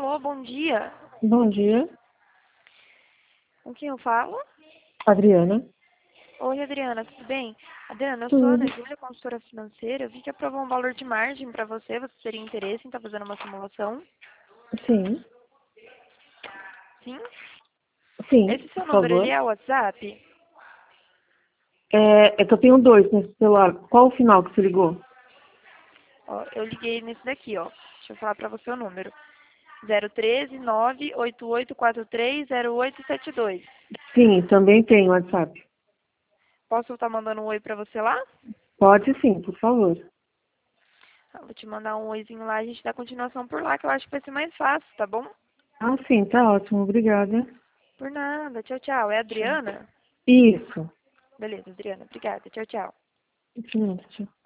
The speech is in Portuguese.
Alô, bom dia. Bom dia, Com quem eu falo? Adriana. Oi, Adriana, tudo bem? Adriana, eu sou a Ana Tudo. Júlia, consultora financeira. Eu vi que aprovou um valor de margem para você. Você teria interesse em estar fazendo uma simulação? Sim, Sim? sim, Esse seu por número, ele favor. é o WhatsApp? É que eu tenho dois nesse celular. Qual o final que você ligou? Ó, eu liguei nesse daqui, ó. Deixa eu falar para você o número. 013 98843 0872. Sim, também tenho WhatsApp. Posso estar mandando um oi para você lá? Pode sim, por favor. Eu vou te mandar um oizinho lá, a gente dá continuação por lá, que eu acho que vai ser mais fácil, tá bom? Ah, sim, tá ótimo, obrigada. Por nada. Tchau, tchau. É a Tchau. Adriana? Isso. Beleza, Adriana. Obrigada. Tchau, tchau. Tchau.